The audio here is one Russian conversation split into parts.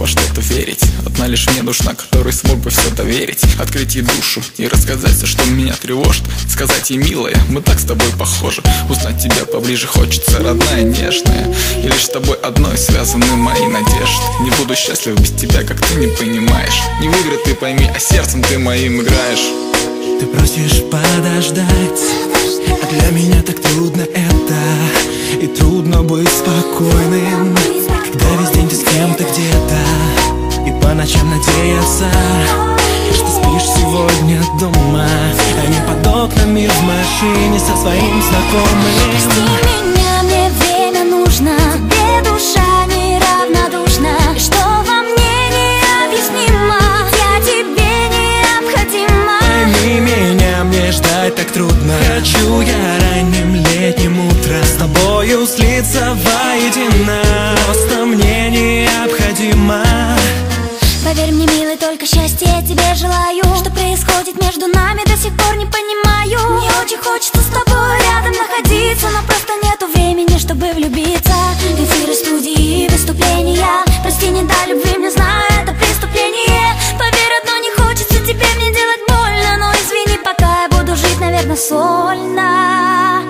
во что-то верить. Одна лишь мне нужна, которой смог бы все доверить. Открыть ей душу и рассказать все, что меня тревожит. Сказать ей: милая, мы так с тобой похожи. Узнать тебя поближе хочется, родная, нежная. И лишь с тобой одной связаны мои надежды. Не буду счастлив без тебя, как ты не понимаешь. Не в игры ты пойми, а сердцем ты моим играешь. Ты просишь подождать, а для меня так трудно это. И трудно быть спокойным, когда весь день ты с кем-то где-то. И по ночам надеяться, что спишь сегодня дома, а не под окнами в машине со своим знакомым. Прости меня, мне время нужно. Тебе душа неравнодушна. И что во мне необъяснимо, я тебе необходима. Пойми меня, мне ждать так трудно. Хочу я ранним летним утром с тобою слиться воедино. Просто мне необходимо. Поверь мне, милый, только счастье я тебе желаю. Что происходит между нами, до сих пор не понимаю. Мне очень хочется с тобой рядом находиться, но просто нету времени, чтобы влюбиться. Эфиры, студии, выступления. Прости, не до любви, мне знаю, это преступление. Поверь, одно не хочется тебе мне делать больно. Но извини, пока я буду жить, наверное, сольно.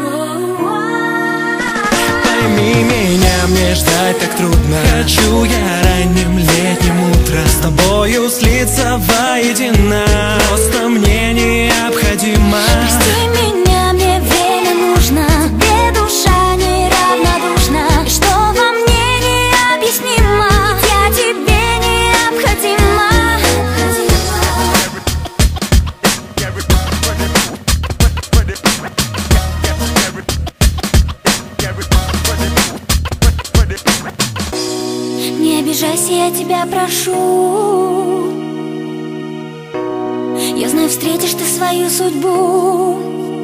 Пойми меня, мне ждать так трудно. Хочу я ранним летним утром с тобою слиться воедино. Просто мне необходимо. Прости меня, мне время нужно. Тебе душа неравнодушна. И что во мне необъяснимо, я тебе необходима. Не обижайся, я тебя прошу. Я знаю, встретишь ты свою судьбу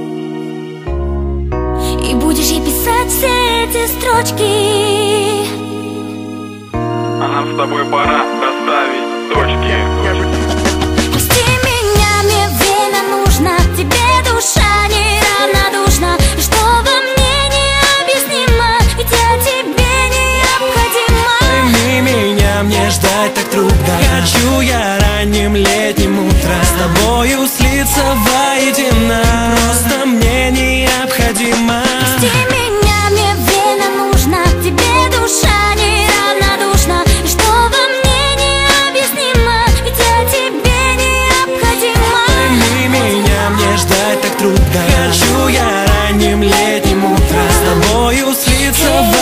и будешь ей писать все эти строчки. А нам с тобой пора расставить точки. Прости меня, мне время нужно. Тебе душа неравнодушна. И что во мне необъяснимо, ведь я тебе необходима. Пойми меня, мне ждать так трудно. Хочу я ранним летним утром с тобою слиться воедино. Просто мне необходимо. Прости меня, мне время нужно. Тебе душа неравнодушна. И что во мне необъяснимо, ведь я тебе необходима. Пойми меня, мне ждать так трудно. Хочу я ранним летним утром с тобою слиться